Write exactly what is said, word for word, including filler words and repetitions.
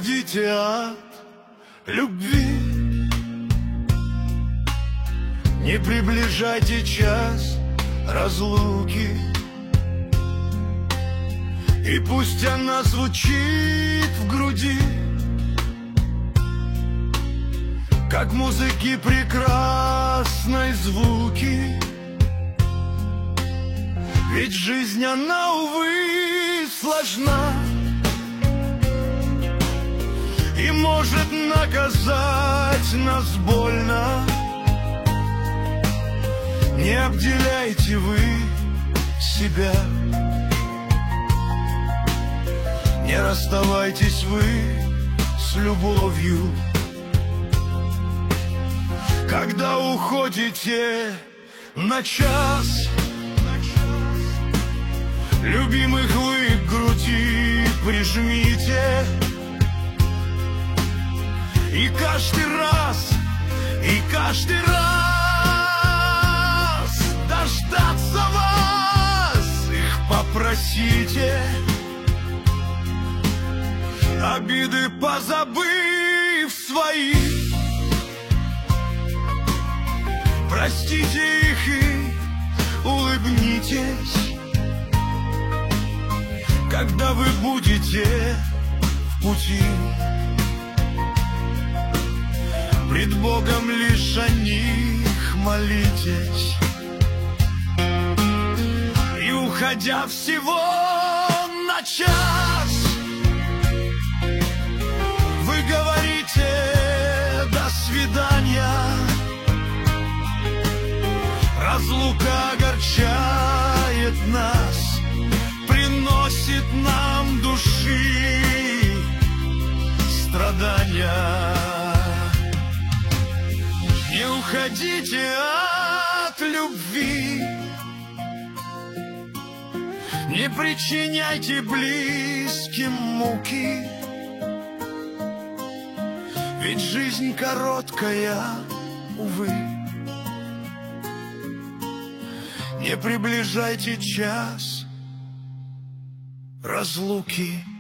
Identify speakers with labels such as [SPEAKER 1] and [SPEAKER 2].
[SPEAKER 1] уходите от любви, не приближайте час разлуки. И пусть она звучит в груди, как музыки прекрасной звуки. Ведь жизнь, она, увы, сложна и может наказать нас больно. Не обделяйте вы себя, не расставайтесь вы с любовью. Когда уходите на час, любимых вы к груди прижмите. И каждый раз, и каждый раз дождаться вас их попросите. Обиды позабыв свои, простите их и улыбнитесь. Когда вы будете в пути, пред Богом лишь о них молитесь. И уходя всего на час, вы говорите до свидания. Разлука огорчает нас, приносит нам души страдания. Не уходите от любви, не причиняйте близким муки. Ведь жизнь короткая, увы. Не приближайте час разлуки.